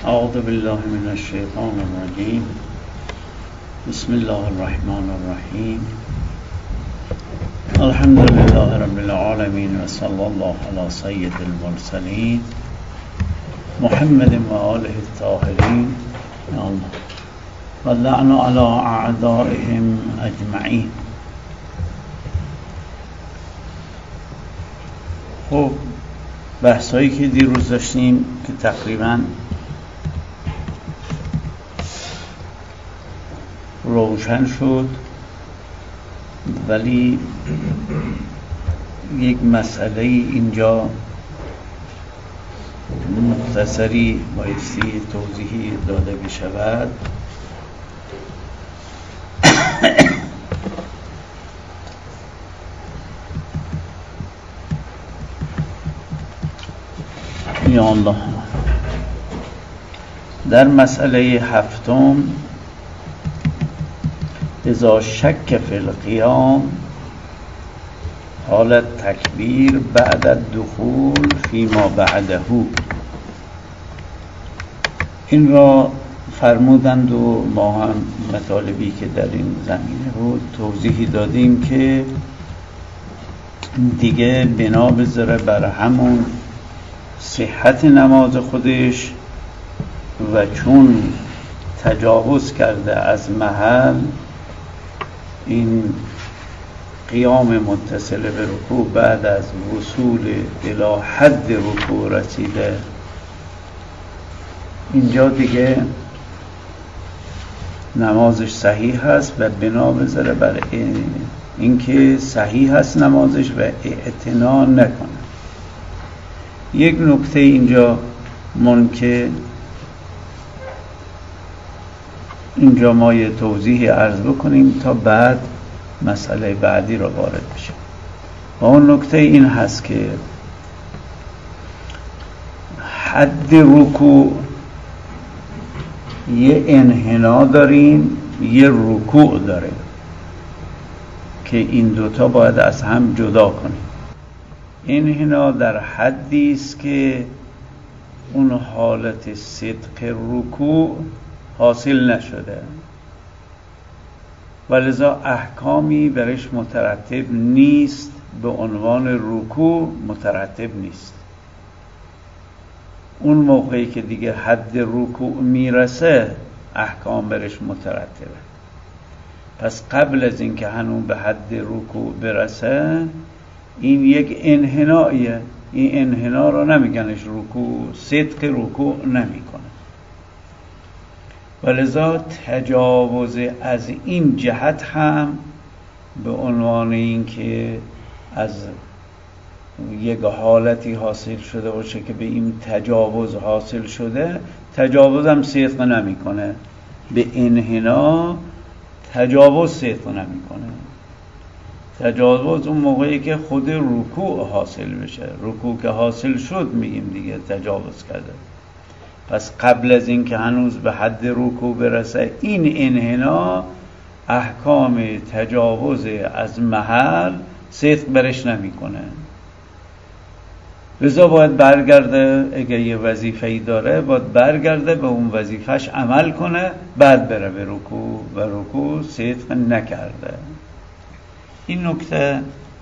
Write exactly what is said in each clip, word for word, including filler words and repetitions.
اعوذ بالله من الشیطان الرجیم. بسم الله الرحمن الرحیم. الحمد لله رب العالمین و صلی الله علی سید المرسلین محمد و آله الطاهرین و لعن علی اعدائهم اجمعین. خب بحثایی که دیروز داشتیم که تقریباً روشن شد، ولی یک مسئله اینجا مختصری بایستی توضیحی داده بشود. یا الله، در مسئله هفتم اذا شک فی القیام حالت تکبیر بعد الدخول فی ما بعده، این را فرمودند و ما هم مطالبی که در این زمینه بود توضیحی دادیم که دیگه بنا بذاره بر همون صحت نماز خودش و چون تجاوز کرده از محل، این قیام متصل به رکوع بعد از وصول الی حد رکوع رسیده، اینجا دیگه نمازش صحیح هست و بنا بذاره بر اینکه صحیح هست نمازش و اعتنا نکنه. یک نکته اینجا ممکن اینجا ما یه توضیحی عرض بکنیم تا بعد مسئله بعدی را وارد بشیم. و اون نکته این هست که حد رکوع یه انحنا داریم، یه رکوع داره که این دوتا باید از هم جدا کنیم. انحنا در حدی است که اون حالت صدق رکوع حاصل نشده و لذا احکامی برش مترتب نیست، به عنوان رکوع مترتب نیست. اون موقعی که دیگه حد رکوع میرسه احکام برش مترتبه. پس قبل از اینکه هنوز به حد رکوع برسه این یک انحناییه. این انحنا رو نمیگنش رکوع، صدق رکوع نمیکنه. ولذا تجاوز از این جهت هم به عنوان این که از یک حالتی حاصل شده باشه که به این تجاوز حاصل شده، تجاوز هم صدق نمیکنه. به انحنا تجاوز صدق نمیکنه. تجاوز اون موقعی که خود رکوع حاصل بشه. رکوع که حاصل شد میگیم دیگه تجاوز کرده. پس قبل از این که هنوز به حد رکوع برسه، این انحنا احکام تجاوز از محل صدق برش نمیکنه. لذا باید برگرده، اگه یه وظیفه‌ای داره باید برگرده به اون وظیفهش عمل کنه، بعد بره به رکوع و رکوع صدق نکرده. این نکته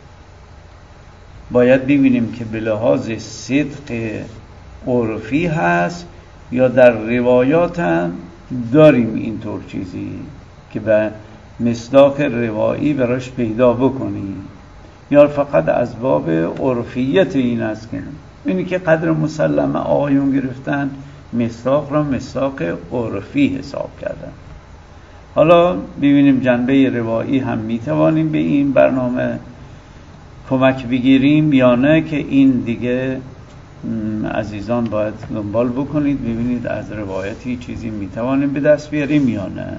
باید ببینیم که به لحاظ صدق عرفی هست یا در روایات هم داریم اینطور چیزی که به مصداق روایی براش پیدا بکنیم، یا فقط از باب عرفیت این است که اینی که قدر مسلمه آقایون گرفتن، مصداق را مصداق عرفی حساب کردن. حالا ببینیم جنبه روایی هم میتوانیم به این برنامه کمک بگیریم یا نه، که این دیگه عزیزان باید دنبال بکنید ببینید از روایتی چیزی میتوانیم به دست بیاریم یا نه.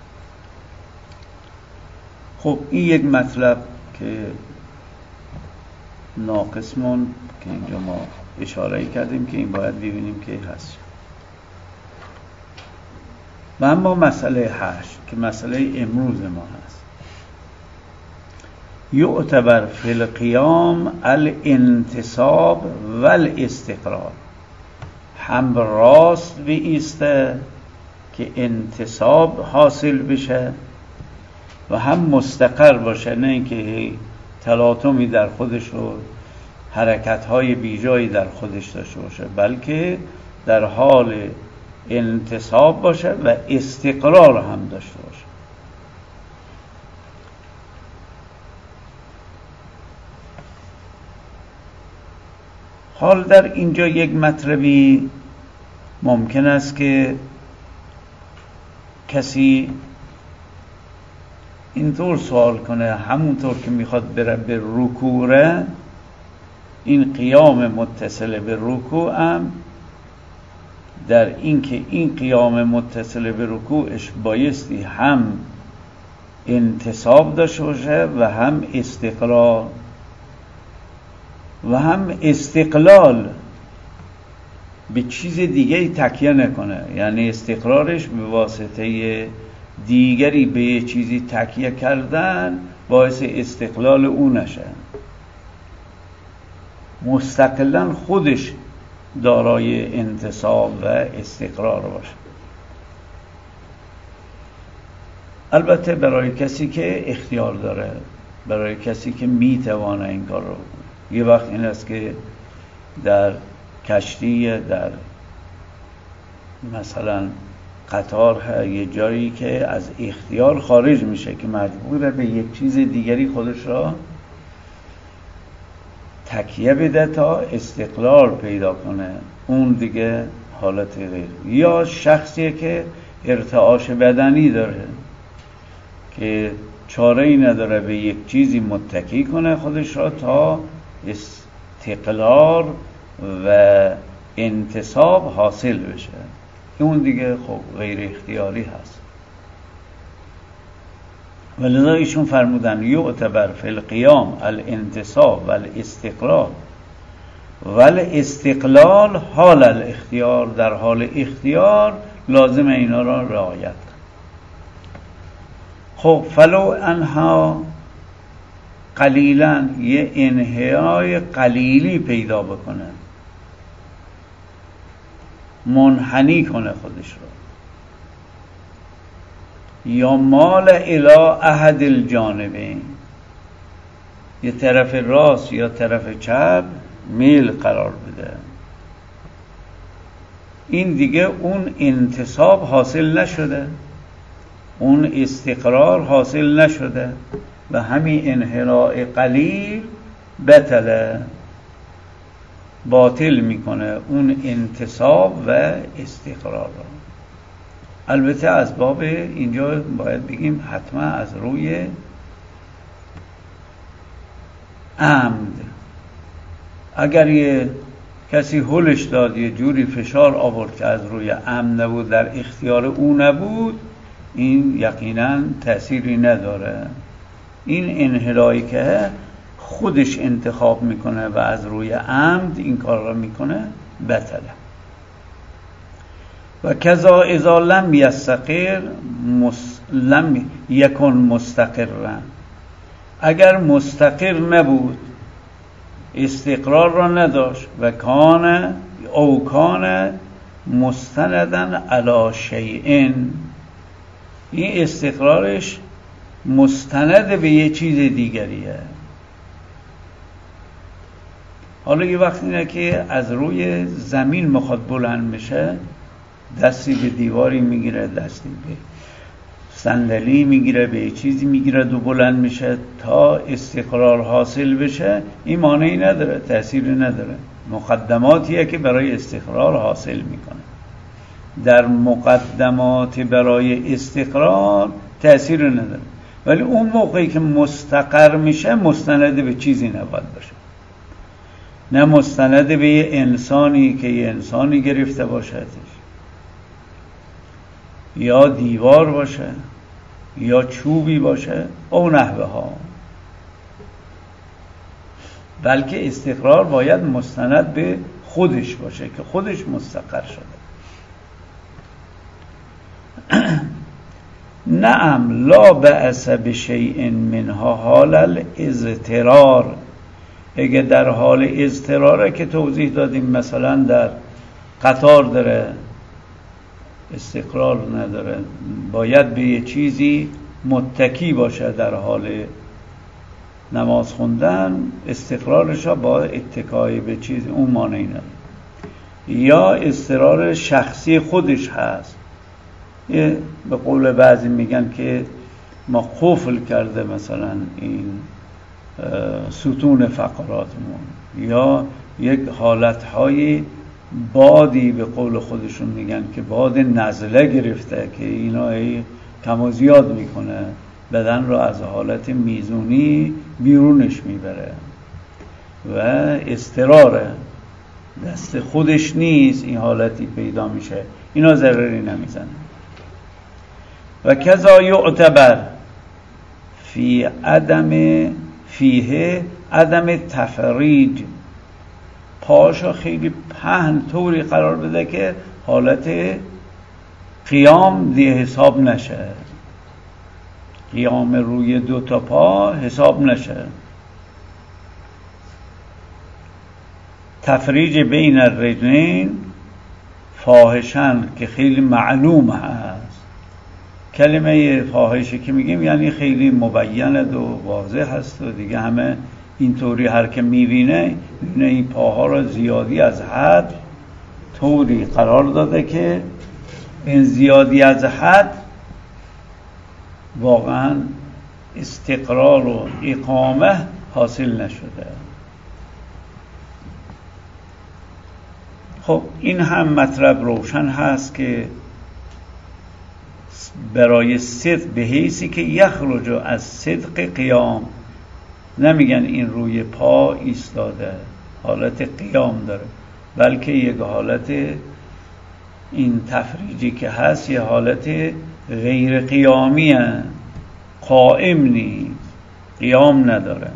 خب این یک مطلب که ناقصمون که اینجا ما اشاره کردیم که این باید ببینیم که هست. و اما مسئله هشت که مسئله امروز ما هست، یعتبر فی القیام الانتصاب والاستقرار. هم راست بایسته که انتصاب حاصل بشه و هم مستقر باشه، نه اینکه تلاطمی در خودش و حرکت‌های بیجایی در خودش داشته باشه، بلکه در حال انتصاب باشه و استقرار هم داشته باشه. حال در اینجا یک مطلبی ممکن است که کسی اینطور سوال کنه، همونطور که میخواد بره به رکوع، این قیام متصل به رکوع هم در این که این قیام متصل به رکوعش بایستی هم انتصاب داشته باشه و هم استقرار و هم استقلال، به چیز دیگه تکیه نکنه، یعنی استقرارش به واسطه دیگری به یه چیزی تکیه کردن باعث استقلال او نشه، مستقلاً خودش دارای انتصاب و استقرار باشه. البته برای کسی که اختیار داره، برای کسی که میتوانه این کار رو کنه. یه وقت این است که در کشتی، در مثلا قطار، یه جایی که از اختیار خارج میشه که مجبوره به یک چیز دیگری خودش را تکیه بده تا استقلال پیدا کنه، اون دیگه حالت غیر. یا شخصی که ارتعاش بدنی داره که چاره ای نداره به یک چیزی متکی کنه خودش را تا استقلال و انتصاب حاصل بشه، اون دیگه خب غیر اختیاری هست. ولذا ایشون فرمودن یعتبر فی القیام الانتصاب و الاستقلال و الاستقلال حال الاختیار، در حال اختیار لازم اینا را رعایت کن. خب فلو انها قلیلا، یه انحنای قلیلی پیدا بکنه، منحنی کنه خودش رو، یا مال الی احد الجانبین، یه طرف راست یا طرف چپ میل قرار بده، این دیگه اون انتصاب حاصل نشده، اون استقرار حاصل نشده و همین انحناء قلیل بطله، باطل میکنه اون انتصاب و استقرار را. البته از باب اینجا باید بگیم حتما از روی عمد، اگر یه کسی هلش داد، یه جوری فشار آورد که از روی عمد نبود، در اختیار او نبود، این یقینا تأثیری نداره. این انحنایی که خودش انتخاب میکنه و از روی عمد این کار را میکنه بطله. و کذا اذا لم یستقر لم یکن مستقرا، اگر مستقر نبود، استقرار را نداشت، و کان او کان مستندن علی شیئن، این استقرارش مستند به یه چیز دیگریه. حالا یه وقت اینه که از روی زمین میخواد بلند بشه، دستی به دیواری میگیره، دستی به صندلی میگیره، به یه چیزی میگیره و بلند میشه تا استقرار حاصل بشه، این مانعی نداره، تأثیری نداره، مقدماتیه که برای استقرار حاصل میکنه. در مقدمات برای استقرار تأثیر نداره، ولی اون موقعی که مستقر میشه مستند به چیزی نباید باشه، نه مستند به یه انسانی که یه انسانی گرفته باشدش، یا دیوار باشه یا چوبی باشه او نحوه ها، بلکه استقرار باید مستند به خودش باشه که خودش مستقر شده. نعم لا بأس بشیء منها حال الاضطرار، اگه در حال اضطراره که توضیح دادیم، مثلا در قطار داره، استقرار نداره، باید به یه چیزی متکی باشه در حال نماز خوندن، استقرارش ها با اتکای به چیز اون مانعی نداره. یا استقرار شخصی خودش هست، یه به قول بعضی میگن که ما قفل کرده مثلا این ستون فقراتمون، یا یک حالتهای بادی به قول خودشون میگن که باد نزله گرفته که اینا ای کم و زیاد میکنه، بدن رو از حالت میزونی بیرونش میبره و استقراره دست خودش نیست، این حالتی پیدا میشه، اینا ضرری نمیزنه. و کذا یعتبر فی عدم فیه عدم تفریج، پاشو خیلی پهن طوری قرار بده که حالت قیام دیگه حساب نشه، قیام روی دو تا پا حساب نشه. تفریج بین الرجلین فاحشن که خیلی معلوم هست، کلمه فاحشه که میگیم یعنی خیلی مبینه و واضح هست و دیگه همه اینطوری هر که میبینه میبینه این پاها را زیادی از حد طوری قرار داده که این زیادی از حد واقعا استقرار و اقامه حاصل نشده. خب این هم مطلب روشن هست که برای صدق به حیثی که یخرج از صدق قیام، نمیگن این روی پا ایستاده حالت قیام داره، بلکه یک حالت این تفریجی که هست یه حالت غیر قیامی هست، قائم نیست، قیام نداره.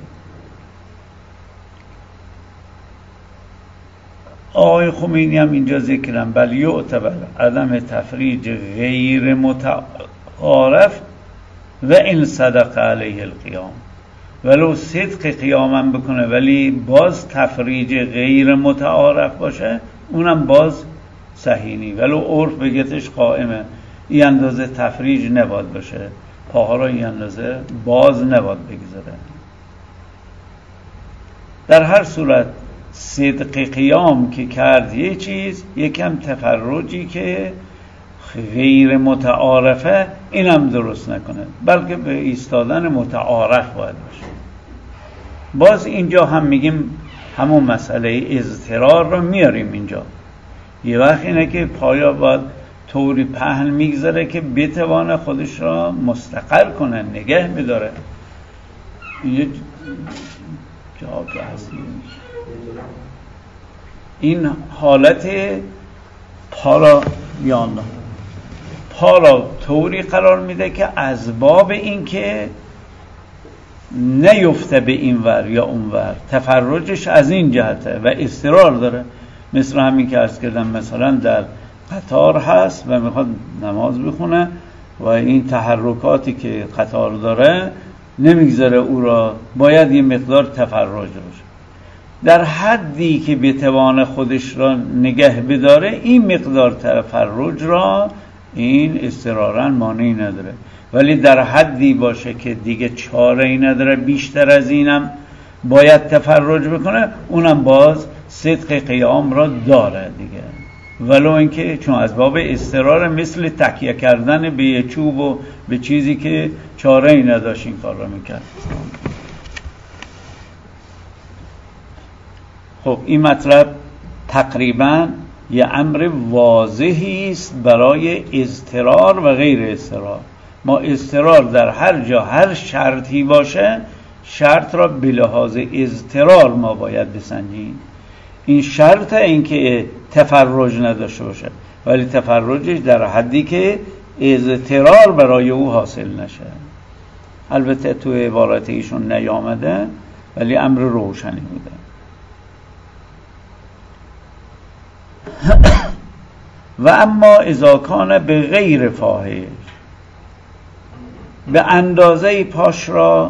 آقای خمینی هم اینجا ذکرن بل یعتبر عدم تفریج غیر متعارف و این صدق علیه القیام، ولو صدق قیامم بکنه ولی باز تفریج غیر متعارف باشه اونم باز صحیح نی، ولو عرف بگتش قائمه، این اندازه تفریج نباید باشه، پاها را این اندازه باز نباید بگذاره. در هر صورت صدق قیام که کرد یه چیز، یکم تفرجی که غیر متعارفه اینم درست نکنه، بلکه به ایستادن متعارف باید باشه. باز اینجا هم میگیم همون مسئله اضطرار رو میاریم اینجا. یه وقت اینه که پایا باید طوری پهن میگذاره که بتوانه خودش را مستقر کنه، نگه بداره. یه جا که هستی این حالت پا را بیان پا را طوری قرار میده که از باب این که نیفته به این ور یا اون ور، تفرجش از این جهته و اضطرار داره. مثل همین که عرض کردم مثلا در قطار هست و میخواد نماز بخونه و این تحرکاتی که قطار داره نمیگذاره او را، باید یه مقدار تفرج باشه. در حدی که بتوانه خودش را نگه بداره این مقدار تفرج را این اضطراراً مانعی نداره، ولی در حدی باشه که دیگه چاره‌ای نداره بیشتر از اینم باید تفرج بکنه، اونم باز صدق قیام را داره دیگه، ولو اینکه چون از باب اضطرار مثل تکیه کردن به یه چوب و به چیزی که چاره‌ای نداشت این کار را میکرد. خب این مطلب تقریبا یه امر واضحی است برای اضطرار و غیر اضطرار. ما اضطرار در هر جا هر شرطی باشه شرط را به لحاظ اضطرار ما باید بسنجیم. این شرط این که تفرج نداشته باشه، ولی تفرجش در حدی که اضطرار برای او حاصل نشه. البته تو عبارت ایشون نیامده ولی امر روشنی بوده. و اما اذا کان به غیر فاحش، به اندازه پاش را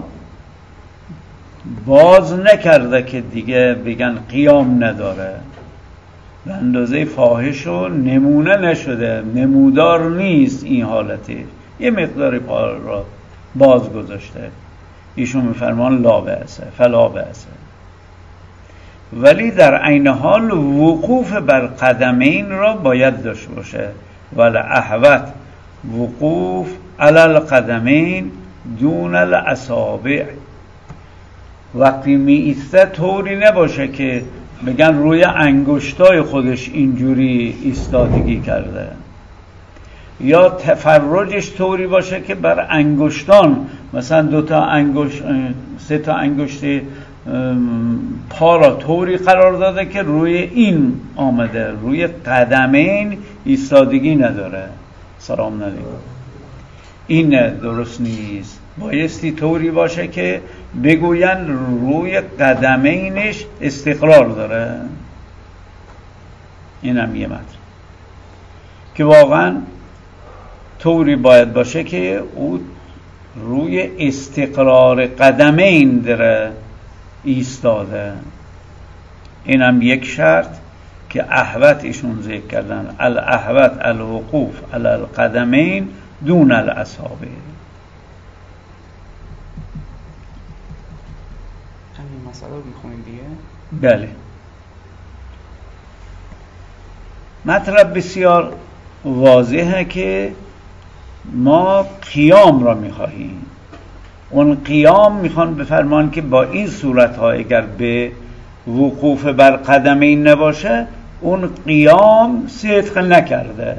باز نکرده که دیگه بگن قیام نداره، به اندازه فاحش و نمونه نشده، نمودار نیست این حالتی، یه مقداری پا را باز گذاشته. ایشون میفرمان لا بأسه فلا بأسه، ولی در عین حال وقوف بر قدمین را باید داشته باشه. ولی احوت وقوف علی القدمین دون الاصابع. وقتی می ایسته طوری نباشه که بگن روی انگشتای خودش اینجوری ایستادگی کرده، یا تفرجش طوری باشه که بر انگشتان، مثلا دو تا انگشت، سه تا انگشت پا را طوری قرار داده که روی این آمده، روی قدمین ایستادگی نداره. سلام علیکم. این درست نیست. بایستی طوری باشه که بگوین روی قدمینش استقرار داره. این هم یه مطلب که واقعا طوری باید باشه که او روی استقرار قدمین داره ایستاده. این هم یک شرط که احوت ایشون ذکر کردن، الاحوت الوقوف علی القدمین دون الاصابع. همین مسئله رو میخونیم دیگه. بله. مطلب بسیار واضحه که ما قیام را میخواهیم. اون قیام میخوان بفرمان که با این صورت ها اگر به وقوف بر قدمین نباشه اون قیام صدق نکرده.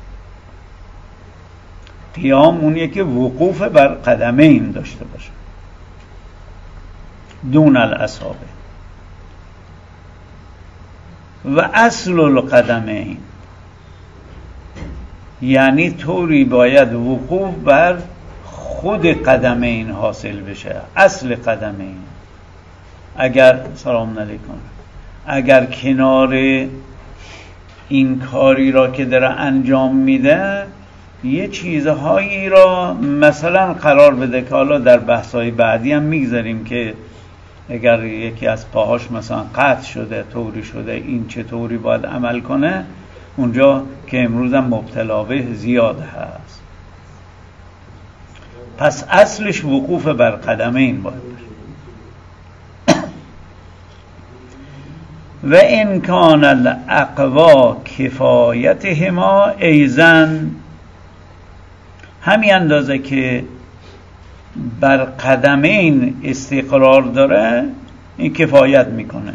قیام اونیه که وقوف بر قدمین داشته باشه دون الاصابع. و اصل القدمین یعنی طوری باید وقوف بر خود قدمین حاصل بشه، اصل قدمین. اگر سلام علیکم اگر کنار این کاری را که داره انجام میده یه چیزهایی را مثلا قرار بده که حالا در بحث‌های بعدی هم میگذاریم که اگر یکی از پاهاش مثلا قطع شده، طوری شده، این چطوری باید عمل کنه، اونجا که امروز هم مبتلا به زیاد هست. پس اصلش وقوف بر قدمین باید باشه. و ان کان الاقوا کفایتهما ایزن، همین اندازه که بر قدمین استقرار داره این کفایت میکنه.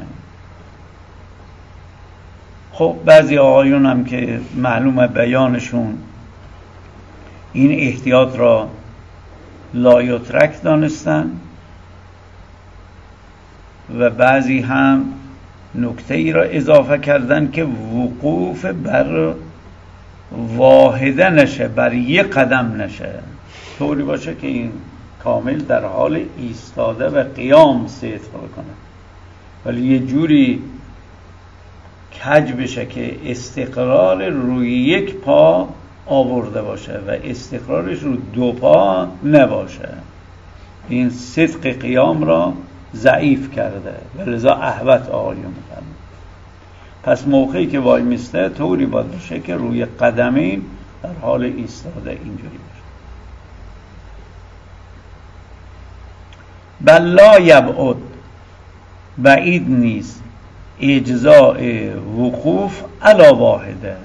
خب بعضی آقایون هم که معلومه بیانشون این احتیاط را لایترک دانستن و بعضی هم نکته ای را اضافه کردن که وقوف بر واحده نشه، بر یک قدم نشه، طوری باشه که این کامل در حال ایستاده و قیام صدق بکنه، ولی یه جوری کج بشه که استقرار روی یک پا آورده باشه و استقرارش رو دو پا نباشه. این صدق قیام را ضعیف کرده و لذا احوت آقایون میکنه. پس موقعی که وای میسته طوری باید باشه که روی قدمین در حال ایستاده اینجوری باشه. بل لا یبعد، بعید نیست اجزاء وقوف علی واحده.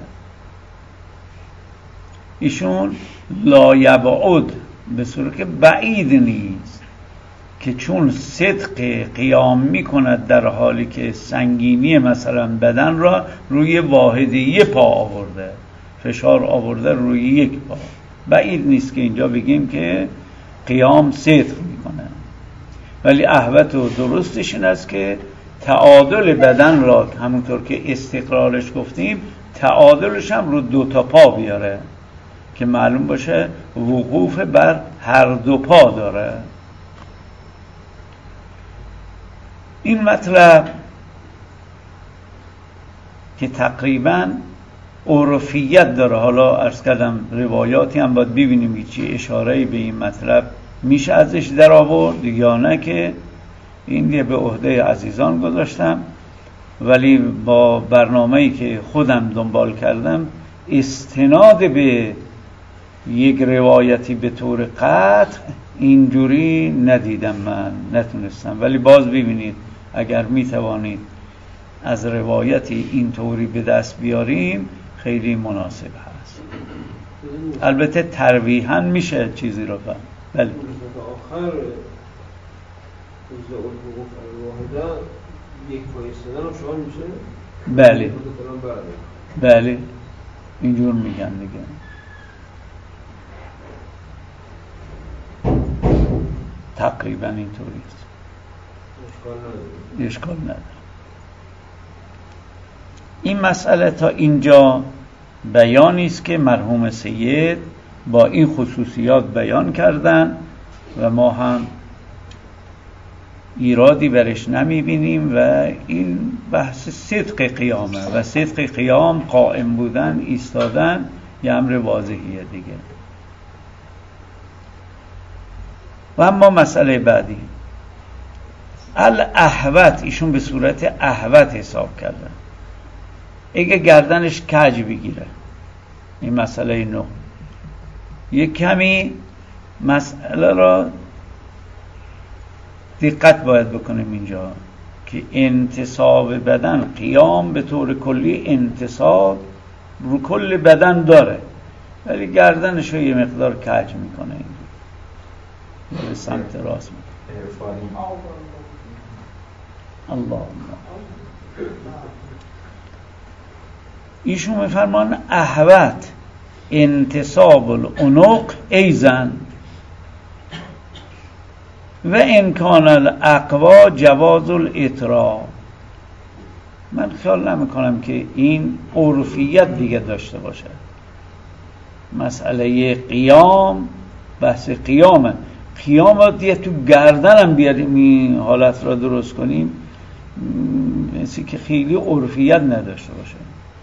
ایشون لا یبعد به صورت که بعید نیست که چون صدق قیام میکند در حالی که سنگینی مثلا بدن را روی واحده یک پا آورده، فشار آورده روی یک پا، بعید نیست که اینجا بگیم که قیام صدق میکنه. ولی احوت و درستش این است که تعادل بدن را همونطور که استقرارش گفتیم تعادلش هم رو دو تا پا بیاره که معلوم باشه وقوف بر هر دو پا داره. این مطلب که تقریبا عرفیت داره، حالا عرض کردم روایاتی هم باید ببینیم چی اشاره‌ای به این مطلب میشه ازش در آورد یا نه، که این یه به عهده عزیزان گذاشتم ولی با برنامه‌ای که خودم دنبال کردم استناد به یک روایتی به طور قطع اینجوری ندیدم، من نتونستم. ولی باز ببینید اگر میتوانید از روایتی اینطوری به دست بیاریم خیلی مناسب هست. البته ترویحاً میشه چیزی رو فهم. بله آخر روز الحقوق الواحده یک پایستدن هم شامل میشه؟ بله بله اینجور میگن دیگه. تقریبا اینطوری است. اشکال نداره. اشکال نداره. این مسئله تا اینجا بیانی است که مرحوم سید با این خصوصیات بیان کردن و ما هم ایرادی برش نمیبینیم و این بحث صدق قیامه و صدق قیام قائم بودن ایستادن یه امر واضحیه دیگه. و اما مسئله بعدی الاحوت، ایشون به صورت احوت حساب کردن. اگه گردنش کج بگیره، این مسئله نو. یک کمی مسئله را دقت باید بکنیم اینجا که انتصاب بدن، قیام به طور کلی انتصاب رو کل بدن داره، ولی گردنش رو یه مقدار کج میکنه اینجا به سمت راست میکنه. الله ایشون میفرمان احوت انتصاب العنق ایزن و امکان الاقوا جواز الاطراء. من خیال نمی کنم که این عرفیت دیگه داشته باشه. مسئله قیام بحث قیامه، قیام دیگه تو گردنم بیاریم این حالت را درست کنیم، مثل که خیلی عرفیت نداشته باشه.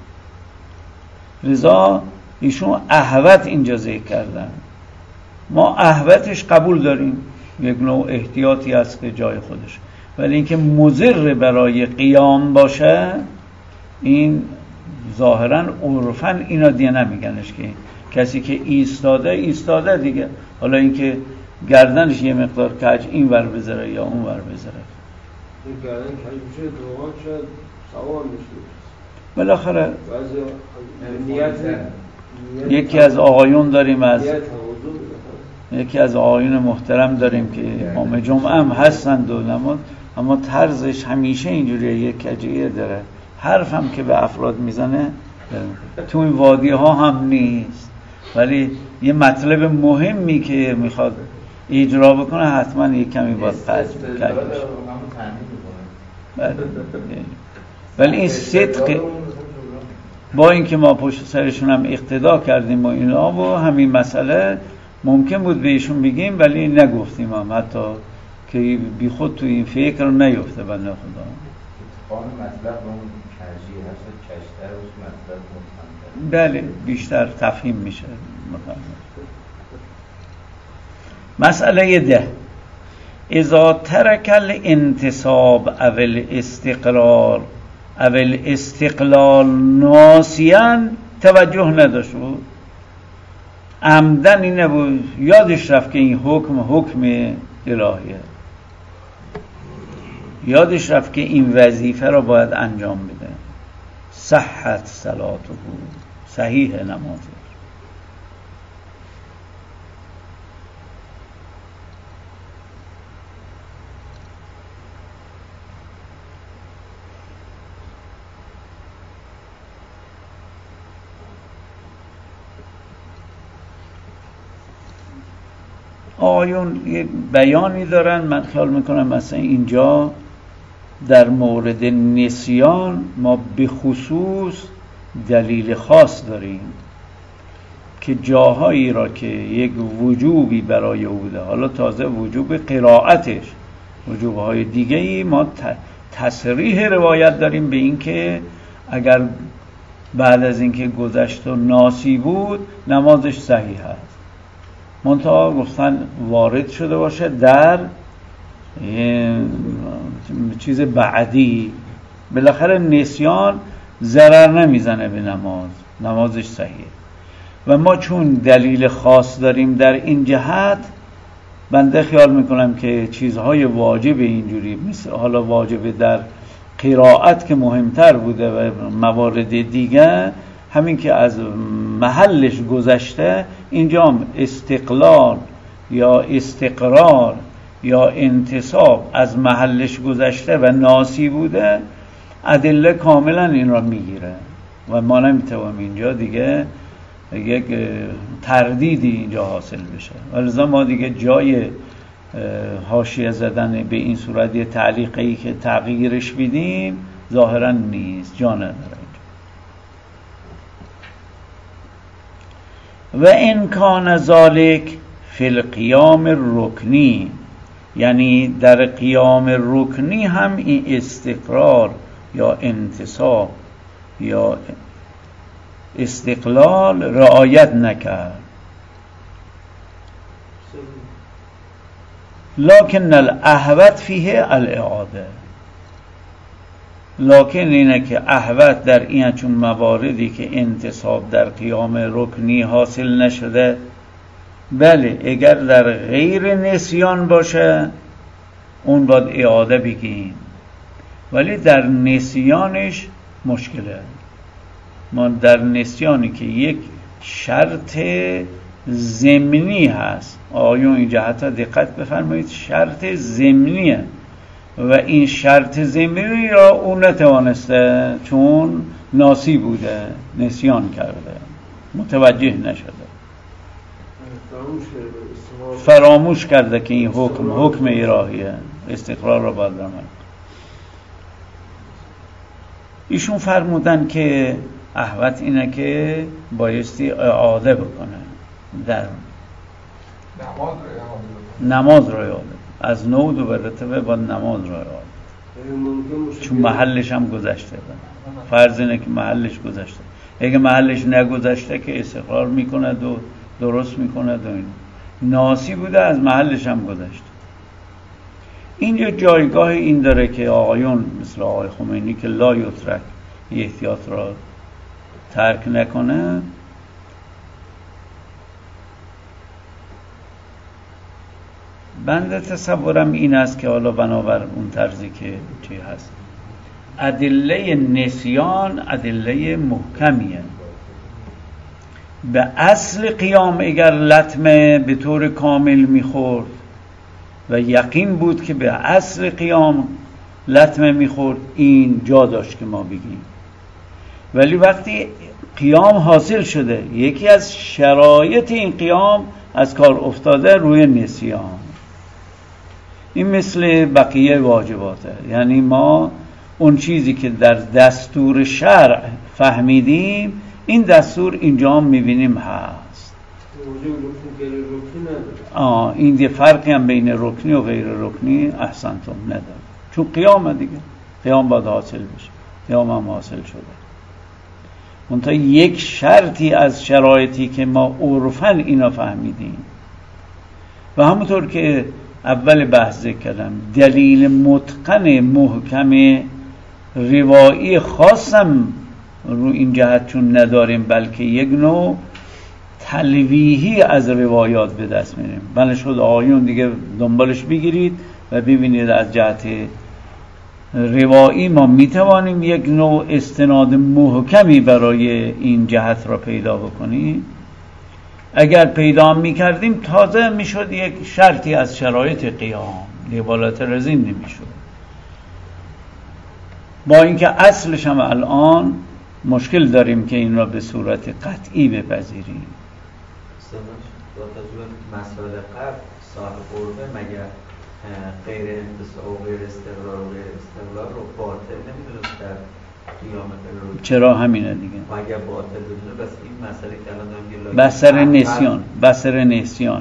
لذا ایشون احوت اینجا ذکر کردن. ما احوتش قبول داریم، یک نوع احتیاطی هست که جای خودش، ولی اینکه مضر برای قیام باشه این ظاهرا عرفاً اینا دیگه نمیگنش که کسی که ایستاده ایستاده دیگه. حالا اینکه گردنش یه مقدار کج این ور بذاره یا اون ور بذاره، این گردن کج میشه دوان شاید سوار میشه. بالاخره نیت یکی از آقایون داریم، از یکی از آقایون محترم داریم که امام جمعه هم هستند و نماز، اما طرزش همیشه اینجوریه، یک کجیه داره، حرف هم که به افراد میزنه تو این وادی ها هم نیست، ولی یه مطلب مهمی که میخواد اجرا بکنه حتما یک کمی باید قج بشه. ولی این صدق با اینکه ما پشت سرشون هم اقتدا کردیم و اینا و همین مسئله ممکن بود بهشون بگیم ولی نگفتیم هم، حتی که بی خود تو این فکر نیفته بنده خدا. قانون مطلب اون کجی هست کشتر و مطلب مطلب بله بیشتر تفهیم میشه. مسئله ده اذا ترک الانتصاب او الاستقرار او الاستقلال ناسیاً توجه نداشت بود، عمدن این نبود، یادش رفت که این حکم حکم الهیه، یادش رفت که این وظیفه را باید انجام بده، صحت صلاته، صحیح نمازه. آیون یه بیانی دارن، من خیال میکنم مثلا اینجا در مورد نسیان ما به خصوص دلیل خاص داریم که جاهایی را که یک وجوبی برای او بوده، حالا تازه وجوب قرائتش، وجوبهای دیگه‌ای ما تصریح روایت داریم به این که اگر بعد از اینکه گذشت و ناسی بود نمازش صحیح است، منتها گفتن وارد شده باشه در چیز بعدی، بالاخره نسیان ضرر نمیزنه به نماز، نمازش صحیحه. و ما چون دلیل خاص داریم در این جهت، بنده خیال میکنم که چیزهای واجب اینجوری مثل حالا واجب در قرائت که مهمتر بوده و موارد دیگه، همین که از محلش گذشته، اینجا استقلال یا استقرار یا انتصاب از محلش گذشته و ناسی بوده، ادله کاملا این را میگیره و ما نمیتوانیم اینجا دیگه یک تردیدی اینجا حاصل بشه. ولذا ما دیگه جای حاشیه زدن به این صورت یه تعلیقی که تغییرش بدیم ظاهرا نیست، جا نداره. و ان کان ذالک فی القیام الرکنی، یعنی در قیام رکنی هم این استقرار یا انتصاب یا استقلال رعایت نکرد. لکن الاحوط فیه الاعاده، لکن اینه که احوط در این چون مواردی که انتصاب در قیام رکنی حاصل نشده، بله اگر در غیر نسیان باشه اون باید اعاده بگیم، ولی در نسیانش مشکله. ما در نسیانی که یک شرط ضمنی هست، آیون این جهت ها دقت بفرمایید، شرط ضمنیه و این شرط ضمنی را اون نتوانسته چون ناسی بوده، نسیان کرده، متوجه نشده، فراموش کرده که این حکم حکم الهیه، استقرار را باید عمل. ایشون فرمودن که احوط اینه که بایستی اعاده بکنه، در نماز را اعاده، از نو دو برتبه باید نماز را اعاده، چون محلش هم گذشته. فرض اینه که محلش گذشته، اگه محلش نگذشته که استقرار میکنه و درست میکنه و این ناسی بوده، از محلش هم گذشته. اینجا جایگاه این داره که آقایون مثل آقای خمینی که لا یترک احتیاط را ترک نکنه، بنده تصورم این است که حالا بنابر اون طرزی که چی هست، ادله نسیان ادله محکمیه. به اصل قیام اگر لطمه به طور کامل میخورد و یقین بود که به اصل قیام لطمه میخورد، این جا داشت که ما بگیم. ولی وقتی قیام حاصل شده، یکی از شرایط این قیام از کار افتاده، روی نسیان، این مثل بقیه واجباته. یعنی ما اون چیزی که در دستور شرع فهمیدیم، این دستور اینجا هم میبینیم هست. آه این دی فرقی هم بین رکنی و غیر رکنی احسنتم نداره، چون قیام دیگه، قیام باید حاصل بشه، قیام هم حاصل شده. منتها یک شرطی از شرایطی که ما عرفاً اینا فهمیدیم و همونطور که اول بحث ذکر کردم، دلیل متقن محکم روایی خاصم رو این جهت چون نداریم، بلکه یک نوع تلویحی از روایات به دست میاریم. بله شد آیون دیگه دنبالش بگیرید و ببینید از جهت روایی ما میتوانیم یک نوع استناد محکمی برای این جهت را پیدا بکنیم. اگر پیدا میکردیم تازه میشد یک شرطی از شرایط قیام، دیوالات رزین نمیشد، با اینکه اصلش هم الان مشکل داریم که این را به صورت قطعی بپذیریم. با توجه به مسائل قبل صاحب قربه مگر غیر انتصاب و غیر استقرار و غیر استقلال رو باطل نمیدونست در قیام غیر؟ چرا همینه دیگه، مگر باطل بدونه. بس این مسئله که الان داریم بسر نسیان، بسر نسیانه،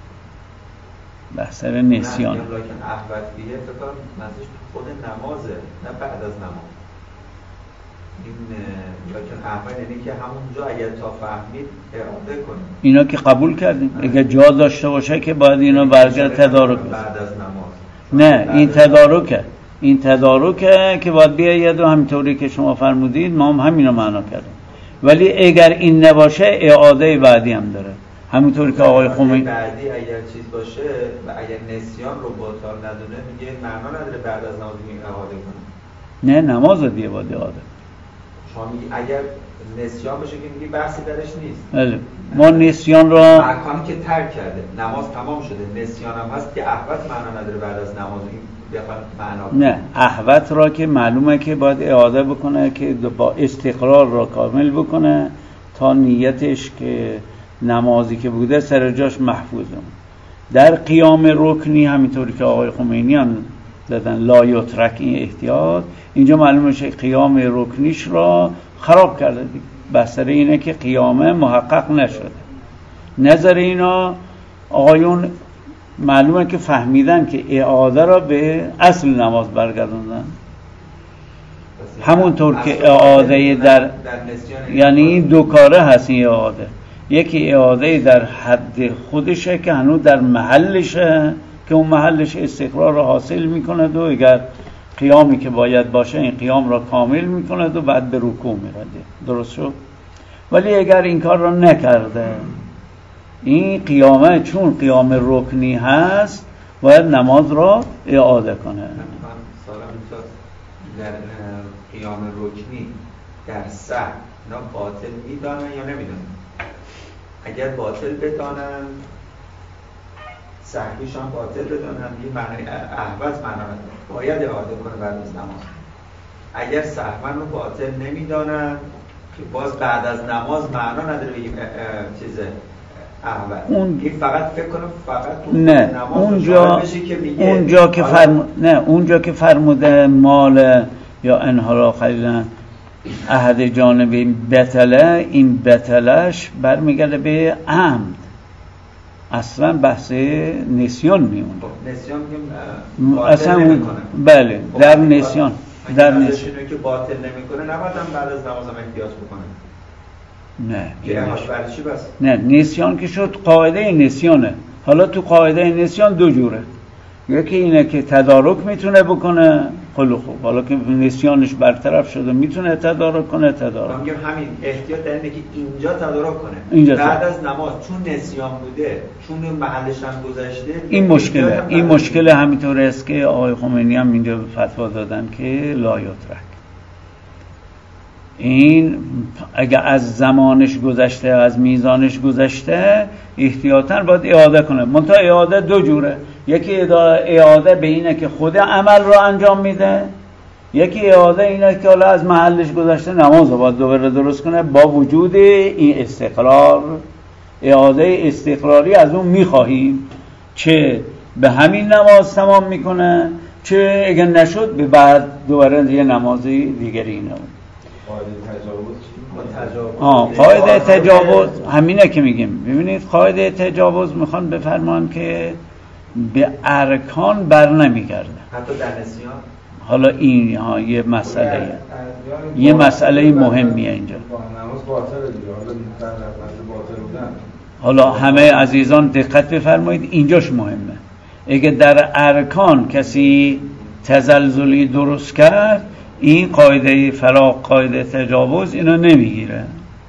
بسر نسیانه. لیکن احوط بیه فکر منظورش خود نمازه، نه بعد از نماز. این لیکن احوط یعنی که همونجا اگر تا فهمید اعاده کنیم. اینا که قبول کردیم، اگه جا داشته باشه که باید اینا برگرد تدارک بشه. بعد از نماز نه، این تدارکه، این تدارکه که باید بیاید و همینطوری که شما فرمودید ما هم همین رو معنا کردیم. ولی اگر این نباشه اعاده بعدی هم داره، همونطوری که آقای خمینی بعدی اگر چیز باشه و اگر نسیان رو باطل ندونه میگه معنا نداره بعد از نماز این اعاده کنه. نه نماز رو دیگه باید اعاده. شما میگی اگر نسیان باشه که میگی بحثی درش نیست. بله ما نسیان رو مکانی که ترک کرده نماز تمام شده نسیان هم هست که احوت معنا نداره بعد از نماز این بخواد معنا. نه احوت را که معلومه که باید اعاده بکنه که با استقرار را کامل بکنه تا نیتش که نمازی که بوده سر جاش محفوظه. در قیام رکنی همینطوری که آقای خمینی هم دادن لا یترک این احتیاط، اینجا معلومه که قیام رکنیش را خراب کرده دیگه. بستر اینه که قیامه محقق نشده. نظر اینا آقایون معلومه که فهمیدن که اعاده را به اصل نماز برگردوندن، همونطور که اعاده در, در یعنی این دو کاره هست این اعاده. یکی اعاده در حد خودشه که هنوز در محلشه که اون محلش استقرار را حاصل میکنه و اگر قیامی که باید باشه این قیام را کامل میکنه و بعد به رکوع میرده. درست شد؟ ولی اگر این کار را نکرده این قیامه چون قیام رکنی هست باید نماز را اعاده کنه. در قیام رکنی در سه اینا باطل میدانن یا نمیدانن؟ اگر باطل بدانن سهویش هم باطل بدانن یه معنی احوت معنا نداره باید اعاده کنه بعد از نماز. اگر سهون رو باطل نمیدانن که باز بعد از نماز معنا نداره بگیم چیزه احوت اون این فقط فکر کنم فقط نه اونجا که میگه اونجا که فرم... نه اونجا که فرموده مال یا انحرا قلیلا احد جانبی بطله، این بطلش برمیگرده به عمد، اصلا بحث نسیان میمونه. نسیان میگم اصلا نمیکنه. بله در نسیان در نسیان که باطل نمیکنه نباید هم بعد از نماز هم احتیاط بکنه. نه برای چی بس؟ نه نسیان که شد قاعده نسیانه. حالا تو قاعده نسیان دو جوره، یکی اینه که تدارک میتونه بکنه خیلی خوب، حالا که نسیانش برطرف شده میتونه تدارک کنه تدارک. میگم همین احتیاط در اینه که اینجا تدارک کنه اینجا بعد تدارک. از نماز چون نسیان بوده چون محلش هم گذشته این مشکله این مشکل همینطور است که آقای خمینی هم اینجا فتوا دادن که لا یترک. این اگه از زمانش گذشته از میزانش گذشته احتیاطاً باید اعاده کنه. منتها اعاده دو جوره، یکی اعاده به اینه که خود عمل رو انجام میده، یکی اعاده اینه که حالا از محلش گذشته نماز رو باید دوباره درست کنه با وجود این استقرار. اعاده استقراری از اون میخواهیم چه به همین نماز تمام میکنه چه اگر نشد به بعد دوباره یه نمازی دیگری نماز. آه قاعده تجاوز همینه که میگیم. ببینید قاعده تجاوز میخوان بفرمان که به ارکان بر نمیگرده حتی در نسیان. حالا این ها یه مسئله یه مسئله مهمیه اینجا. نماز باطله دیگه، حالا در لفظ باطل بودن. حالا همه عزیزان دقت بفرمایید اینجاش مهمه. اگه در ارکان کسی تزلزلی درست کرد این قاعده فراق قاعده تجاوز اینا نمیگیره.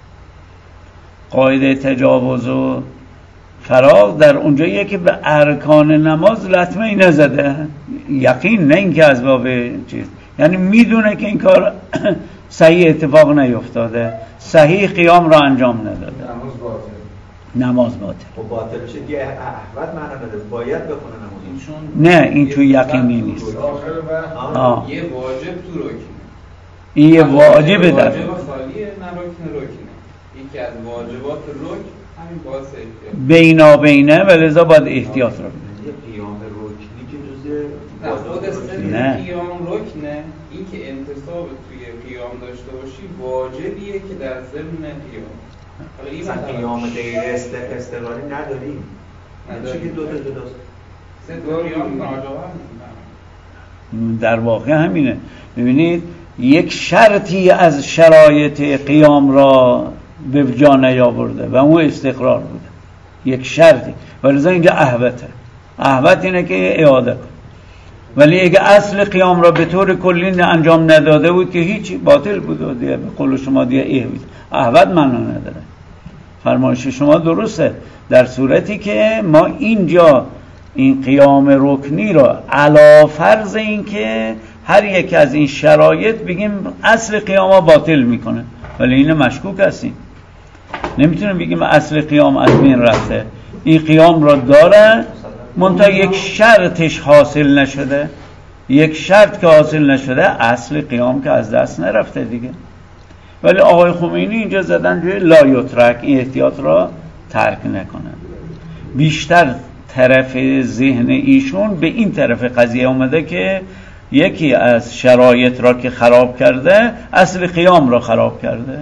قاعده تجاوز و فراق در اونجاییه که به ارکان نماز لطمه ای نزده، یقین نه اینکه از باب چیز، یعنی میدونه که این کار صحیح اتفاق نیفتاده، صحیح قیام را انجام نداده. نماز باطل. نماز باطل. خب باطل بشه دیگه احوت معنا نداره، باید بخونه نماز. چون نه این تو یقینی نیست. آخر یه واجب تو رکنه. این یه واجبه در واجب خالیه نه رکن رکنه. یکی از واجبات رکن همین باعث احتیاط. بینابینه و لذا باید احتیاط رو کنه. قیام رکنی که جزء خود سن قیام رکنه، این که انتصاب توی قیام داشته باشی واجبیه که در ضمن قیام. مثلا قیام غیر استقراری نداریم. چون که دو تا جداست. سه تا قیام ناجواب در واقع همینه. ببینید یک شرطی از شرایط قیام را به جا نیاورده و اون استقرار بوده، یک شرطی، ولذا اینجا احوته. احوت اینه که اعاده کن. ولی اگه اصل قیام را به طور کلی انجام نداده بود که هیچی، باطل بود و دیگه به قول شما دیگه اهود احود معنا نداره. فرمایش شما درسته، در صورتی که ما اینجا این قیام رکنی را علی فرض این که هر یک از این شرایط بگیم اصل قیام باطل میکنه، ولی این مشکوک هستیم، نمیتونیم بگیم اصل قیام از بین رفته. این قیام را داره منتها یک شرطش حاصل نشده، یک شرط که حاصل نشده اصل قیام که از دست نرفته دیگه. ولی آقای خمینی اینجا زدن روی لا یترک، این احتیاط را ترک نکنه. بیشتر طرف ذهن ایشون به این طرف قضیه اومده که یکی از شرایط را که خراب کرده اصل قیام را خراب کرده،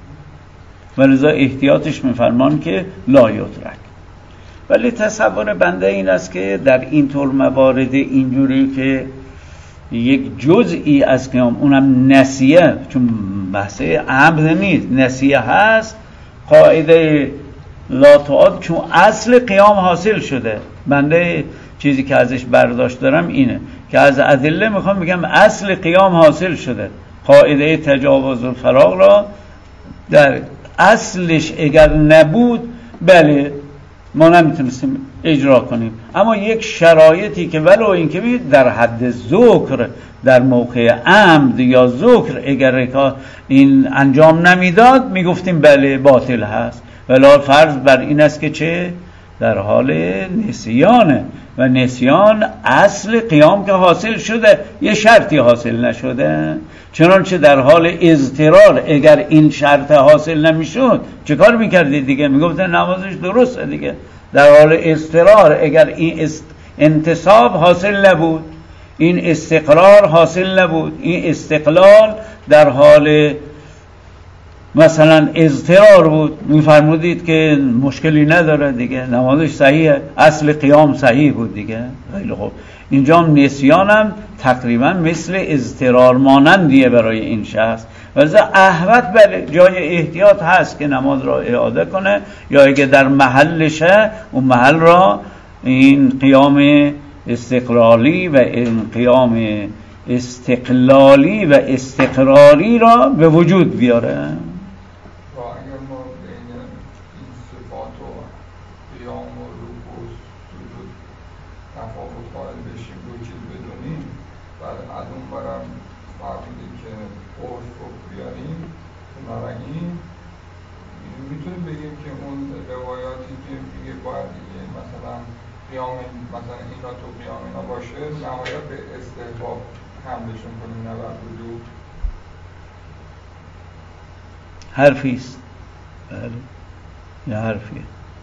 ولذا احتیاطش میفرمان که لا یترک. ولی تصور بنده این است که در این طور موارد اینجوری که یک جزئی از قیام، اونم نسیه، چون بحث عمد نیست، نسیه هست، قاعده لا تعاد، چون اصل قیام حاصل شده. بنده چیزی که ازش برداشت دارم اینه که از ادله میخوام بگم اصل قیام حاصل شده. قاعده تجاوز الفراغ را در اصلش اگر نبود بله ما نمیتونستیم اجرا کنیم، اما یک شرایطی که ولو این که در حد ذکر در موقع عمد یا ذکر اگر این انجام نمیداد میگفتیم بله باطل هست. ولی فرض بر این است که چه؟ در حال نسیانه و نسیان اصل قیام که حاصل شده یه شرطی حاصل نشده، چنانچه در حال اضطرار اگر این شرط حاصل نمیشد چه کار میکردید دیگه؟ میگفتن نمازش درسته دیگه. در حال اضطرار اگر این است... انتصاب حاصل نبود، این استقرار حاصل نبود، این استقلال در حال مثلا اضطرار بود، میفرمودید که مشکلی نداره دیگه، نمازش صحیحه، اصل قیام صحیح بود دیگه. خیلی خوب، اینجا نسیانم تقریبا مثل اضطرار مانندیه برای این شخص. ولی احوط بله جای احتیاط هست که نماز را اعاده کنه، یا اگه در محلشه اون محل را این قیام استقلالی و این قیام استقلالی و استقراری را به وجود بیاره. میتونیم بگیم که اون روایاتی که میگه باید مثلا قیام مثلا اینا تو قیام اینا باشه نهایت به استحباب حملشون کنیم نه بر وجوب؟ حرفیست، بله یه حرفیه،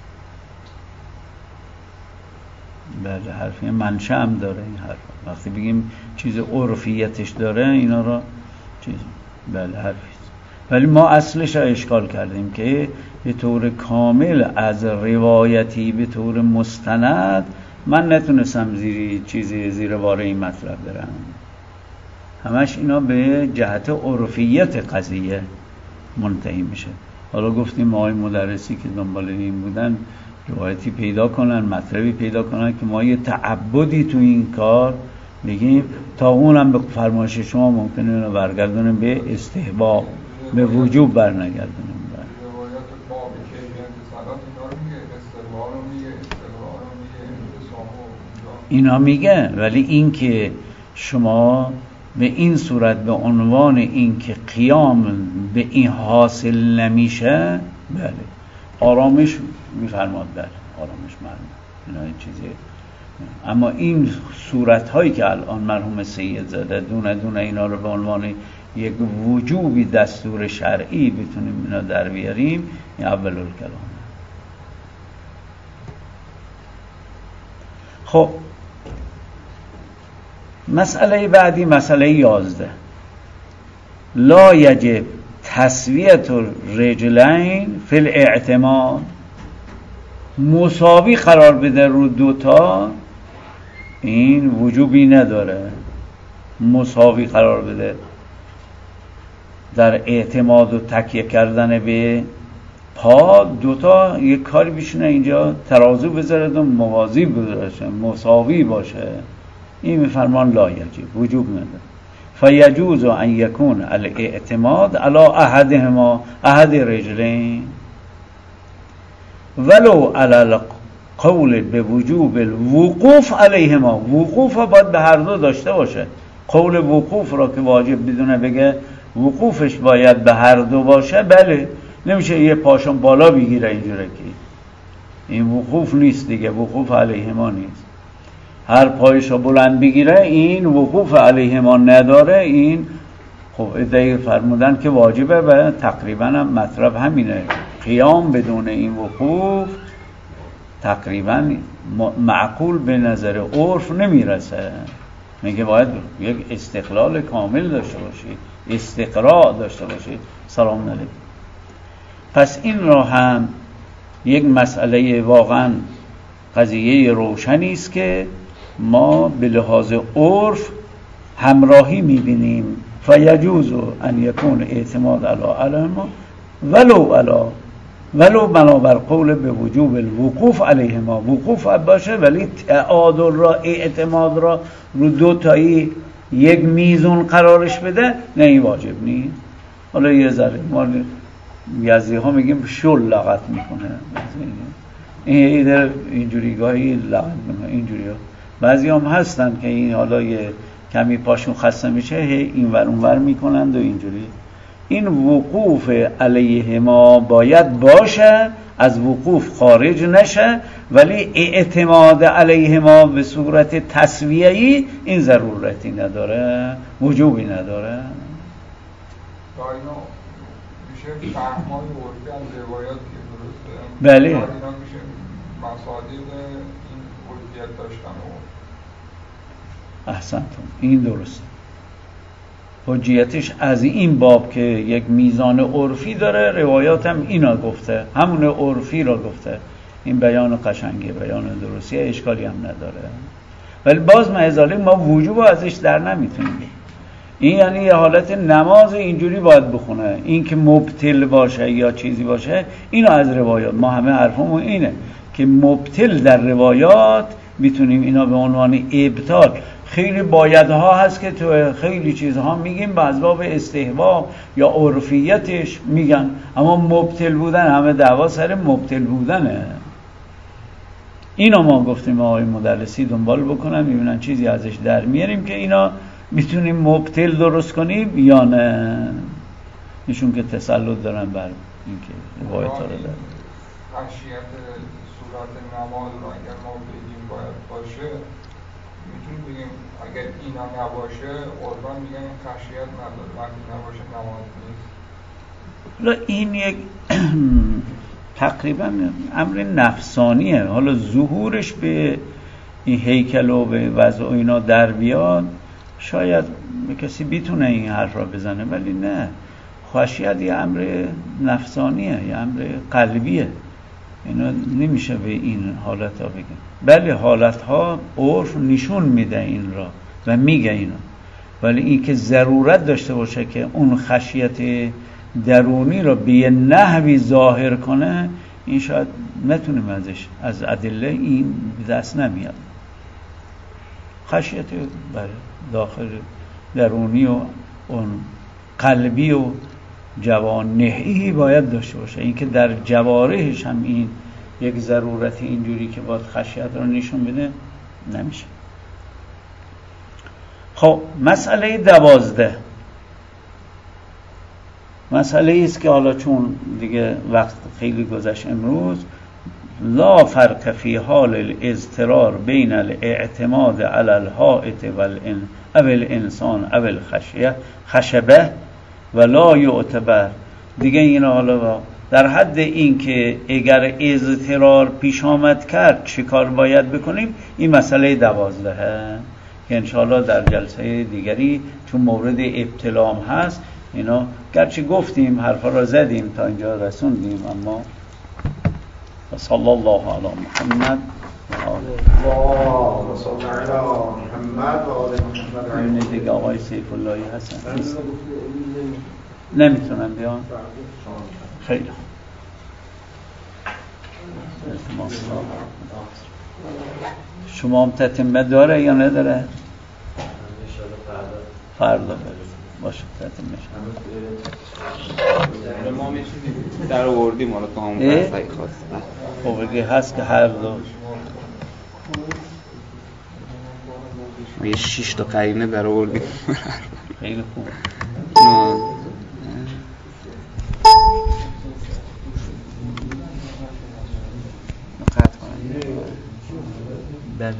بله حرفیه، منشأ هم داره این حرف. وقتی بگیم چیز عرفیتش داره اینا را چیز، بله حرفیست. ولی ما اصلش را اشکال کردیم که به طور کامل از روایتی به طور مستند من نتونستم زیر چیزی زیر بار این مطلب برم. همش اینا به جهت عرفیت قضیه منتهی میشه. حالا گفتیم ما های مدرسی که دنبال این بودن روایتی پیدا کنن، مطلبی پیدا کنن که ما یه تعبدی تو این کار بگیم، تا اونم به فرمایش شما ممکنه اونو برگردونیم به استحباب، به وجوب برنگردونیم. روایت باب کیفیت صلات اینا رو میگه، استقبال رو میگه، استقرار رو میگه، انتصاب رو اینا میگه. ولی این که شما به این صورت به عنوان این که قیام به این حاصل نمیشه، بله آرامش میفرماد، بله آرامش مرمود اینا این چیزی. اما این صورت هایی که الان مرحوم سید زاده دونه دونه اینا رو به عنوان یک وجوبی دستور شرعی بتونیم اینا در بیاریم، این اول الکلام. خب مسئله بعدی مسئله یازده، لا یجب تسویت الرجلین فی الاعتماد، مساوی قرار بده رو دوتا این وجوبی نداره. مساوی قرار بده در اعتماد و تکیه کردن به پا، دوتا یک کاری بشونه اینجا ترازو بذارد و موازی باشه، مساوی باشه، این میفرمان لا یجب، وجوب نداره. فیجوز ان یکون الاعتماد علی احدهما احد رجلین ولو علی قول به وجوب الوقوف علیهما. وقوف باید به هر دو داشته باشه. قول وقوف را که واجب بدونه بگه وقوفش باید به هر دو باشه، بله نمیشه یه پاشون بالا بگیره اینجوره که این وقوف نیست دیگه، وقوف علیهما نیست. هر پایشو بلند بگیره این وقوف علیهما نداره. این خب ادعای فرمودن که واجبه و تقریبا هم مطلب همینه. قیام بدون این وقوف تقریبا معقول به نظر عرف نمیرسه. میگه باید یک استقلال کامل داشته باشی، استقراء داشته باشی. سلام علیکم. پس این را هم یک مسئله واقعا قضیه روشنی است که ما به لحاظ عرف همراهی میبینیم. فیجوز ان یکون اعتماد علی علما ولو علی ولو بنابر قول به وجوب الوقوف علیهما. وقوف باشه ولی تعادل را، اعتماد را رو دو تایی یک میزون قرارش بده، نه این واجب نیست. حالا یه ذره ما یزدی ها میگیم شل لغت میکنه، این در اینجوری گاهی لغت میکنه اینجوری ها. بعضی هم هستن که این حالا یه کمی پاشون خسته میشه این ور اون ور میکنند و اینجوری. این وقوف علیه ما باید باشه، از وقوف خارج نشه، ولی اعتماد علیه ما به صورت تسویه‌ای این ضرورتی نداره، وجوبی نداره. میشه فهم‌های عرفی از روایات که درسته؟ بله. اینا میشه مصادیق این عرفیت داشتن و احسنتون، این درسته. حجیتش از این باب که یک میزان عرفی داره، روایات هم اینا گفته، همون عرفی را گفته. این بیان قشنگه، بیان درستی، اشکالی هم نداره. ولی باز معذالی ما وجوب ازش در نمیتونیم. این یعنی یه حالت نماز اینجوری باید بخونه، این که مبتل باشه یا چیزی باشه، اینو از روایات ما همه حرفمون اینه که مبتل در روایات میتونیم اینا به عنوان ابطال. خیلی بایدها هست که تو خیلی چیزها میگیم از باب استحباب یا عرفیتش میگن، اما مبتل بودن همه دعوا سر مبتل بودنه. اینا ما گفتیم آقای مدرسی دنبال بکنن ببینن چیزی ازش در میاریم که اینا میتونیم مبتل درست کنیم یا نه. نشون که تسلط دارن بر این که روایت ها رو دارن. خشیت صورت نماز رو اگر ما بگیم باید باشه، میتونیم بگیم اگر اینا نباشه قربان میگن خشیت نداره، وقتی نباشه نماز نیست. این یک تقریبا امر نفسانیه. حالا ظهورش به این هیکل و به وضع و اینا در بیاد شاید به کسی بیتونه این حرف را بزنه، ولی نه، خشیت یه امر نفسانیه، یه امر قلبیه. اینا نمیشه به این حالت ها بگن. بله حالت ها عرف نشون میده این را و میگه اینا، ولی این که ضرورت داشته باشه که اون خشیت درونی را به یه نحوی ظاهر کنه، این شاید نتونیم ازش از ادله این دست نمیاد. خشیت بله داخل درونی و اون قلبی و جوانحی باید داشته باشه. این که در جوارحش هم این یک ضرورت اینجوری که باید خشیت رو نشون بده نمیشه. خب مسئله دوازده مسئله است که حالا چون دیگه وقت خیلی گذشت امروز، لا فرق فی حال الاضطرار بین الاعتماد علی الحائط او الانسان او الخشیه خشبه و لا یعتبر. دیگه اینا حالا در حد این که اگر اضطرار پیش آمد کرد چه کار باید بکنیم، این مسئله دوازده که انشاءالله در جلسه دیگری چون مورد ابتلام هست اینا گرچه گفتیم حرفا را زدیم تا اینجا رسوندیم، اما صلی الله علی محمد اللهم صل علی محمد و آل محمد. این دیگه آقای سیف اللهی هستن نمیتونن بیان. خیلی شما هم تتمه داره یا نداره؟ فردا باشه تعطیل میشه. ما می چیزی در آوردیم حالا تو همون اه؟ بحثایی خواست خب دیگه هست که هر دو ما یه شیش تا قرینه در آوردیم. خیلی خوب. اینو قطع کنم. بله.